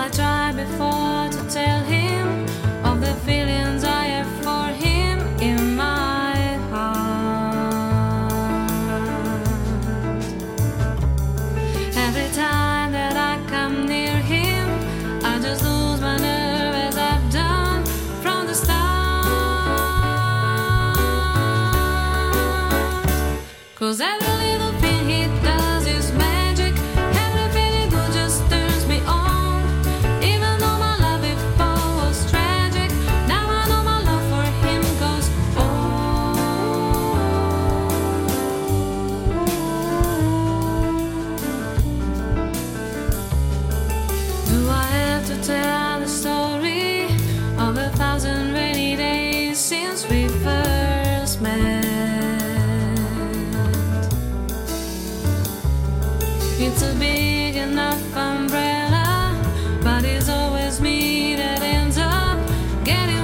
I tried before to tell him of the feelings I have for him in my heart. Every time that I come near him, I just lose my nerve as I've done from the start. 'Cause every little thing he does is magic. Everything he do just turns me on. Even though my love before was tragic, now I know my love for him goes on. Do I have to tell the story of 1,000 rainy days since we first met? It's a big enough umbrella, but it's always me that ends up getting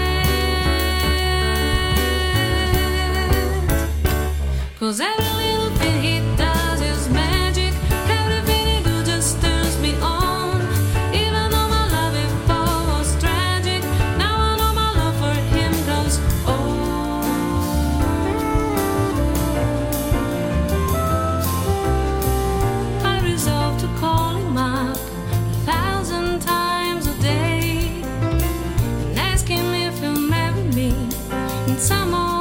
wet. 'Cause every little thing he does is magic. Everything he do just turns me on. Even though my love before was tragic, now I know my love for him goes on. I resolve to call him up 1,000 times a day and ask him if he'll marry me in some more